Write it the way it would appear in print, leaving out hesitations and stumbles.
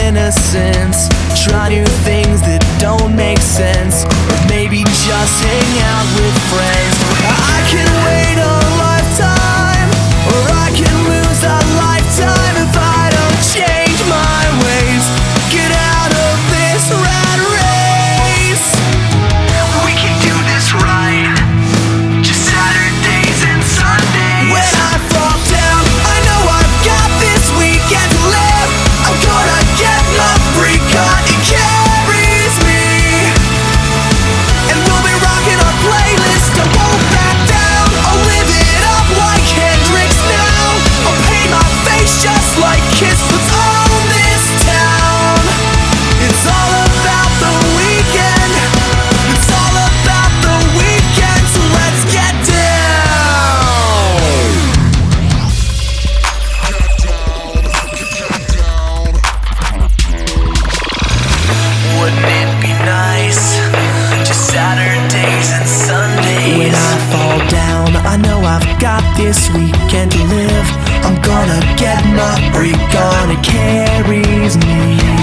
innocence. Try new things that don't make sense, or maybe just hang out with friends. I can wait a lifetime, or I can lose a lifetime if I don't change my ways. Get out of this rat race. We can do this right, just Saturdays and Sundays. When I fall down, I know I've got this weekend to live. I'm gonna get my freak on, it carries me, and we'll be rocking our playlist. I won't back down, I'll live it up like Hendrix now. I'll paint my face just like Kiss puts on this town. It's all about the weekend, it's all about the weekend, so let's get down. Wouldn't it be nice, just Saturdays and Sundays? When I fall down, I know I've got this weekend to live. I'm gonna get my freak on, it carries me.